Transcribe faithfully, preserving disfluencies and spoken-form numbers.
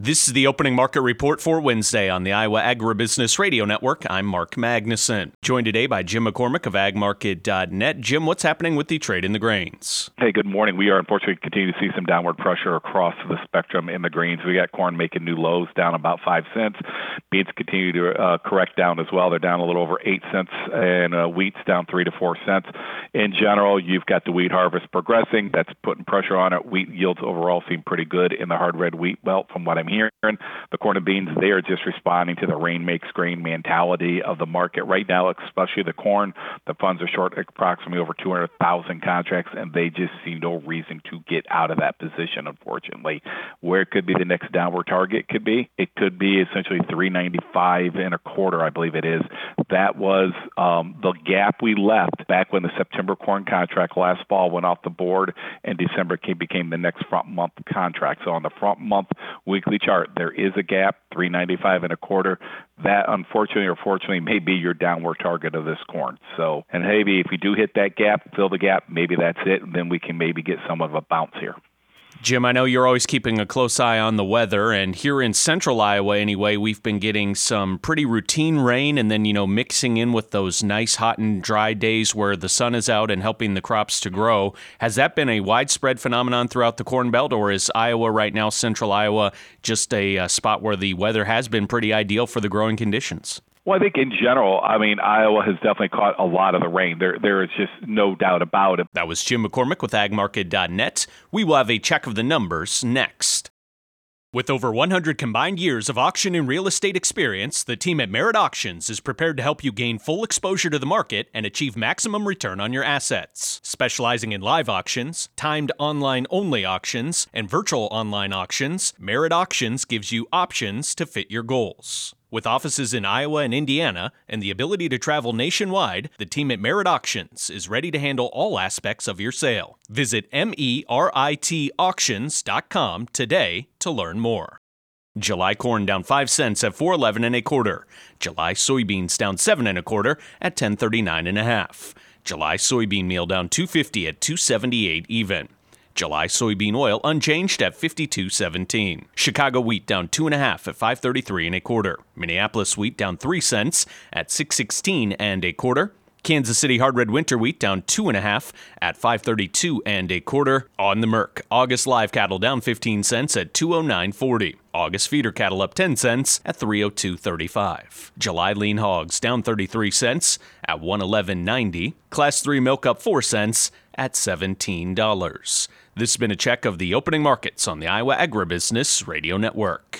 This is the opening market report for Wednesday on the Iowa Agribusiness Radio Network. I'm Mark Magnuson, joined today by Jim McCormick of ag market dot net. Jim, what's happening with the trade in the grains? Hey, good morning. We are unfortunately continuing to see some downward pressure across the spectrum in the greens. We got corn making new lows, down about five cents. Beans continue to uh, correct down as well. They're down a little over eight cents, and uh, wheat's down three to four cents. In general, you've got the wheat harvest progressing. That's putting pressure on it. Wheat yields overall seem pretty good in the hard red wheat belt from what I'm hearing. The corn and beans, they are just responding to the rain makes grain mentality of the market right now, especially the corn. The funds are short approximately over two hundred thousand contracts, and they just see no reason to get out of that position, unfortunately. Where it could be the next downward target could be, it could be essentially three ninety-five and a quarter, I believe it is. That was um, the gap we left back when the September corn contract last fall went off the board, and December came, became the next front month contract. So on the front month weekly chart, there is a gap, three ninety-five and a quarter. That, unfortunately or fortunately, may be your downward target of this corn. So, and maybe if we do hit that gap, fill the gap, maybe that's it, and then we can maybe get some of a bounce here. Jim, I know you're always keeping a close eye on the weather, and here in central Iowa anyway, we've been getting some pretty routine rain and then, you know, mixing in with those nice hot and dry days where the sun is out and helping the crops to grow. Has that been a widespread phenomenon throughout the Corn Belt, or is Iowa right now, central Iowa, just a, a spot where the weather has been pretty ideal for the growing conditions? Well, I think in general, I mean, Iowa has definitely caught a lot of the rain. There, there is just no doubt about it. That was Jim McCormick with ag market dot net. We will have a check of the numbers next. With over one hundred combined years of auction and real estate experience, the team at Merit Auctions is prepared to help you gain full exposure to the market and achieve maximum return on your assets. Specializing in live auctions, timed online-only auctions, and virtual online auctions, Merit Auctions gives you options to fit your goals. With offices in Iowa and Indiana and the ability to travel nationwide, the team at Merit Auctions is ready to handle all aspects of your sale. Visit merit auctions dot com today to learn more. July corn down five cents at four eleven and a quarter. July soybeans down seven and a quarter at ten thirty-nine and a half. July soybean meal down two fifty at two seventy-eight even. July soybean oil unchanged at fifty-two seventeen. Chicago wheat down two and a half at five thirty-three and a quarter. Minneapolis wheat down three cents at six sixteen and a quarter. Kansas City hard red winter wheat down two and a half at five thirty-two and a quarter. On the Merc, August live cattle down fifteen cents at two oh nine forty. August feeder cattle up ten cents at three oh two thirty-five. July lean hogs down thirty-three cents at one eleven ninety. Class three milk up four cents at seventeen dollars. This has been a check of the opening markets on the Iowa Agribusiness Radio Network.